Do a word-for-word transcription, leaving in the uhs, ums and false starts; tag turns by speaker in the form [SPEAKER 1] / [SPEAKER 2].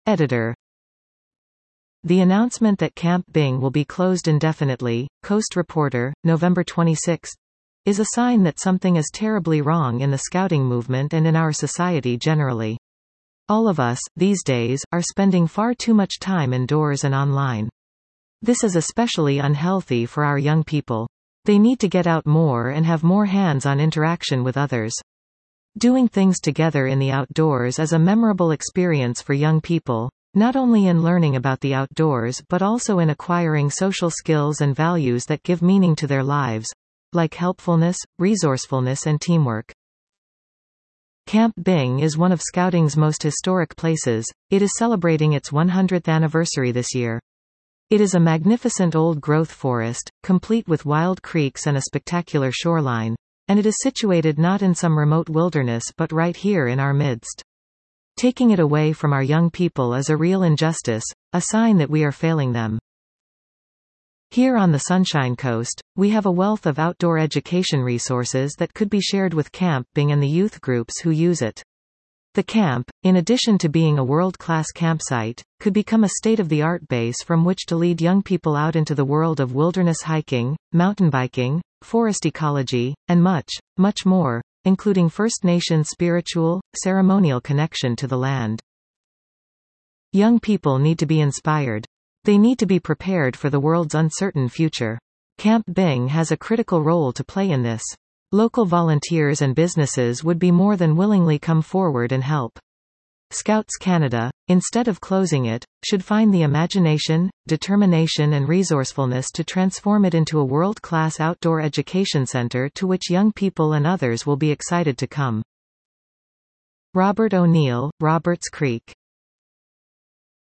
[SPEAKER 1] Editor. The announcement that Camp Bing will be closed indefinitely, Coast Reporter, November twenty-sixth, is a sign that something is terribly wrong in the Scouting movement and in our society generally. All of us, these days, are spending far too much time indoors and online. This is especially unhealthy for our young people. They need to get out more and have more hands-on interaction with others. Doing things together in the outdoors is a memorable experience for young people, not only in learning about the outdoors but also in acquiring social skills and values that give meaning to their lives, like helpfulness, resourcefulness and teamwork. Camp Bing is one of Scouting's most historic places. It is celebrating its one hundredth anniversary this year. It is a magnificent old-growth forest, complete with wild creeks and a spectacular shoreline, and it is situated not in some remote wilderness but right here in our midst. Taking it away from our young people is a real injustice, a sign that we are failing them. Here on the Sunshine Coast, we have a wealth of outdoor education resources that could be shared with Camp Bing and the youth groups who use it. The camp, in addition to being a world-class campsite, could become a state-of-the-art base from which to lead young people out into the world of wilderness hiking, mountain biking, forest ecology, and much, much more, including First Nation spiritual, ceremonial connection to the land. Young people need to be inspired. They need to be prepared for the world's uncertain future. Camp Bing has a critical role to play in this. Local volunteers and businesses would be more than willingly come forward and help. Scouts Canada, instead of closing it, should find the imagination, determination and resourcefulness to transform it into a world-class outdoor education center to which young people and others will be excited to come. Robert O'Neill, Roberts Creek.